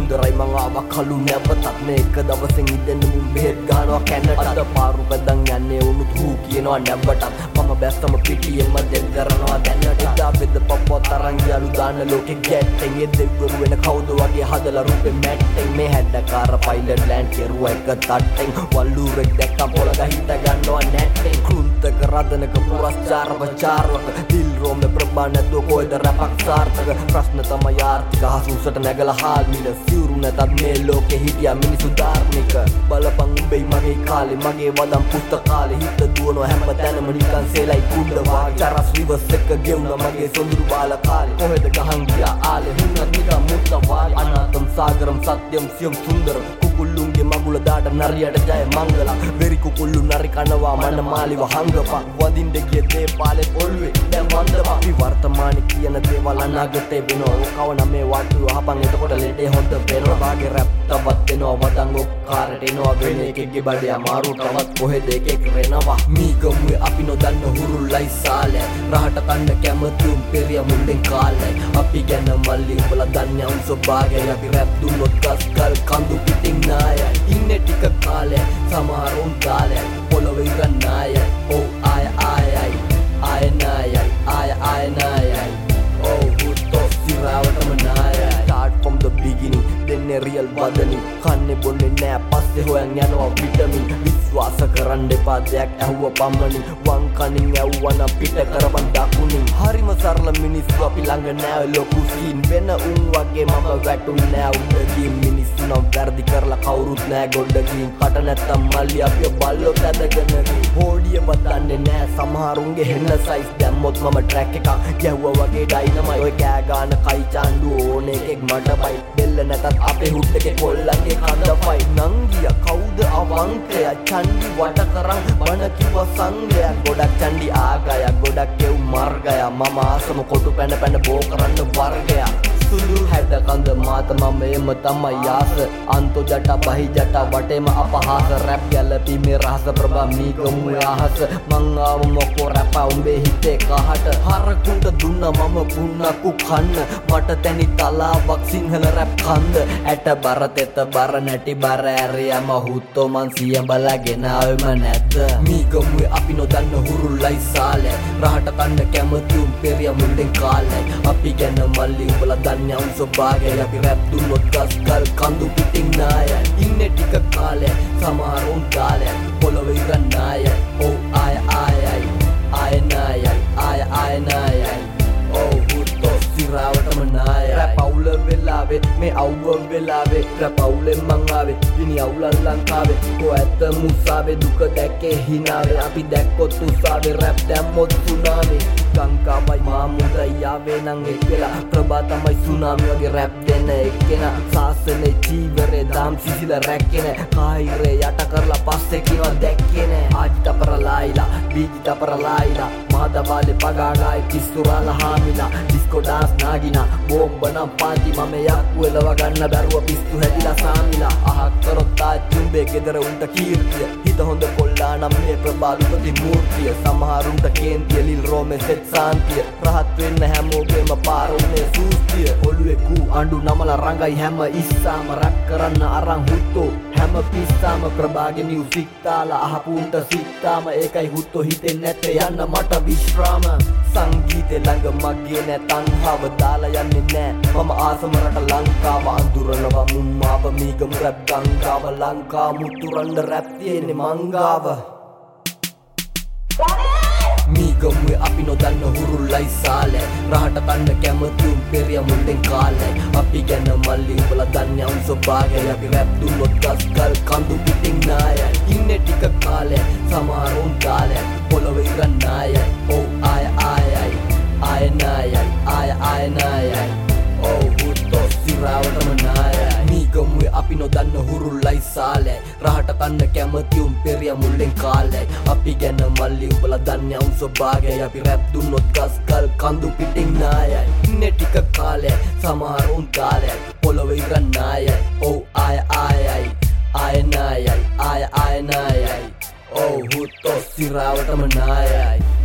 සුන්දරයි මං ආවා කළු නැවතත් මේක දවසෙන් ඉඳන් මුන් බෙහෙත් ගහනවා කැනට අද පාරු පැදන් යන්නේ උණුත් හූ කියනවා නැවටත් මම බැස්සම පිටියෙන්ම දෙල් කරනවා දැනට එදා බෙද පපුවත් අරන් ගියලු දාන්න ලෝකෙ ගැට්ටෙන් ඒ දෙවිවරු වෙන කවුද වගේ හදලා රූපෙ මැට්ටෙන් මේ හැඩකාර පයිලට් ලෑන්ඩ් කෙරුවා එක තට්ටෙන් වල්ලූරෙක් දැක්කම පොළග හිට ගන්නවා නැට්ටෙන් කෘන්තක රදනක පුරස්චාරව චාරවක දිල් රෝම ප්‍රබා නැතුව කොයිද රැපක් සාර්ථක ප්‍රශ්න තමයි ආර්ථික හසුසට නැගලා හාල් මිල සිවුරු නැතත් මේ ලෝකෙ හිටියා මිනිසු ධාර්මික බලපං උඹේ මගේ කාලේ මගේ වදම් පුස්තකාලේ හිත දුවනවා හැම තැනම නිකන් සේලයි කුඩ වාගේ චරස් රිවර්ස් එක ගෙවුනා මගේ සොඳුරු බාල කාලේ කොහෙද ගහන් ගියා ආලේ හුන්නත් නිකන් මුත්ත වාගේ අනාතම් සාගරම් සත්‍යම් සියම් සුන්දර කුකුල්ලුන්ගේ මගුල දාට නරියට ජය මංගල වෙරි කුකුල්ලු නරි කනවා මන මාලිව හංගපා වදින්න ගිය දේ පාලේ ඔළුවේ දැන් වන්දපා අපි වර්තමානයේ කියන දේවල් අනාගතේ වෙනවා කවන මේ වාට්ටු අහපන් එතකොට ලෙඩේ හොඳ වෙනවා වාගේ රැප් තවත් වෙනවා වදන් ඔක්කාරට එනවා වෙන එකෙක්ගේ බඩේ අමාරු තවත් කොහෙද එකෙක් වෙනවා මීගමුවේ අපි නොදන්න හුරුල්ලයි සාලේ රහට කන්න කැමති උන් පෙරිය මුල්ලෙන් කාලේ අපි ගැන මල්ලි උඹලා දන්නේ උන් සොබාගේ අපි රැප් දුන්නොත් ගස්කල් කඳු පිටින් නායයි ඉන්නේ ටික කාලේ සමහරුන් කාලේ පොළොවේ ඉරන් නායයි ඕ ආය නායයි oh හුත්තෝ සිරාවටම නායයි start from the beginning දෙන්නේ real වදනින් කන්නේ බොන්නේ නෑ පස්සේ හොයන් යනවා විටමින් විශ්වාස කරන්න එපා දෙයක් ඇහුව පමණින් වං කනින් ඇව්වනම් පිට කරපන් දකුණින් හරිම සරල මිනිස්සු අපි ළඟ නෑ ලොකු සීන් වෙන උන් වගේ මම වැටුන්නේ නෑ උඩගින් මිනිස්සු නම් වැරදි කරලා කවුරුත් නෑ ගොඩගින් කට නැත්තම් මල්ලි අපිව බල්ලොත් ඇදගෙන හෝඩිය වදන්නේ නෑ සමහරුන්ගේ හෙන්න සයිස් දැම්මොත් මම ට්‍රැක් එකක් ගැහුවා වගේ ඩයිනමයි ඔය කෑ ගාන කයි චාන්ඩු ඕන එකෙක් මට බයි දෙල්ල නැතත් අපේ හුට් එකේ කොල්ලන්ගේ කඳපයි නංගියා කවුද අවංකයා චන්ඩි වට කරන් බණ කිව්ව සංගයා ගොඩක් චන්ඩි ආගයා ගොඩක් කෙව් මාර්ගයා මම ආසම කොටු පැන පැන බෝ කරන්න වර්ගයා සුළු හැඩ කඳ මාත මම එම තමයි ආස අන්තෝ ජට බහි ජට වටේම අපහාස රැප් ගැලපීමේ රහස ප්‍රභා මීගමුවේ අහස මං ආව මොකෝ රැපා උඹේ හිතේ කහට හරකුන්ට දුන්න මම පුන්නකු කන්න මට තැනි තලාවක් සිංහල රැප් කන්ද ඇට බර තෙත බර නැටි බර ඇරියම හුත්තෝ මන් සිය බලාගෙන ආවෙම නැද්ද මීගමුවේ අපි නොදන්න හුරුල්ලයි සාලේ රහට කන්න කැමති උන් පෙරිය මුල්ලෙන් කාලේ අපි ගැන මල්ලි උඹලා දන්නේ උන් සොබාගේ අපි රැප් දුන්නොත් ගස්කල් කඳු පිටින් නායයි ඉන්නේ ටික කාලේ සමහරුන් කාලේ පොළොවේ ඉරන් නායයි ඕ ආය නායයි oh හුත්තෝ සිරාවටම නායයි රැප් අවුල වෙලාවේ මේ අවුව වෙලාවේ රැප් අවුලෙන් මං ආවේ ඉනි අවුලන් ලංකාවේ කො ඇත්ත මුසාවේ දුක දැක්කේ හිනාවේ අපි දැක්කොත් උසාවේ රැප් දැම්මොත් සුනාමි ගංගාවයි මාමුදයි යාවේ නං එක්කලා ප්‍රභා තමයි සුනාමි වගේ රැප් දෙන්න එක්කෙනා සාසනේ චීවරේ දාම් සිසිල රැක්කේ නෑ කායිරේ යට කරලා පස්සේ කියනවා දැක්කේ නෑ ආජිත පරලායිලා බීජිත පරලායිලා මාදවාලේ පගාගායි කිස්තුරාලා හාමිලා ඩිස්කෝ ඩාන්ස් නාගිනා බෝම්බ නම් පාටි මම යක්කු එලව ගන්න බැරුව පිස්සු හැදිලා සාමිලා අහක් කරොත් තාජුම්බේ ගෙදර උන්ට කීර්තිය හිත හොඳ කොල්ලා නම් මේ ප්‍රබාලුපති මූර්තිය සමහරුන්ට කේන්තිය ලිල් රෝමේ සෙත් සාන්තිය රහත් වෙන්න හැමෝගෙම පාරුනේ සූස්තිය ඔළුවේ කූ අඬු නමල රංගයි හැම ඉස්සාම රැප් කරන්න අරන් හුත්තෝ හැම පිස්සාම ප්‍රභාගේ මියුසික් තාලා අහපුන්ට සිත්තාම ඒකයි හුත්තෝ හිතෙන්නේ නැත්තේ යන්න මට විශ්‍රාම සංගීතේ ළඟ මගේ නෑ තණ්හාව දාලා යන්නේ නෑ මම ආසම රට ලංකාව අඳුරනවා මුම්මාව මීගම රැප් ගංගාව ලංකා මුතුරන්න රැප් තියෙන්නේ මංගාව මීගමුවේ අපි නොදන්න හුරුල්ලයි සාලේ රහට කන්න කැමති උන් පෙරිය මුල්ලෙන් කාලේ අපි ගැන මල්ලි උඹලා දන්නේ උන් සොබාගේ අපි රැප් දුන්නොත් ගස්කල් කඳු පිටින් නායයි ඉන්නේ ටික කාලේ සමහරුන් කාලේ පොළොවේ ඉරන් නායයි ඕ ආය නායයි oh හුත්තෝ සිරාවටම නායයි මීගමුවේ අපි නොදන්න හුරුල්ලයි සාලේ රහට කන්න කැමති උන් පෙරිය මුල්ලෙන් කාලේ අපි ගැන මල්ලි උඹලා දන්නේ උන් සොබාගේ අපි රැප් දුන්නොත් ගස්කල් කඳු පිටින් නායයි ඉන්නේ ටික කාලේ සමහරුන් කාලේ පොළොවේ ඉරන් නායයි ඕ ආය නායයි oh හුත්තෝ සිරාවටම නායයි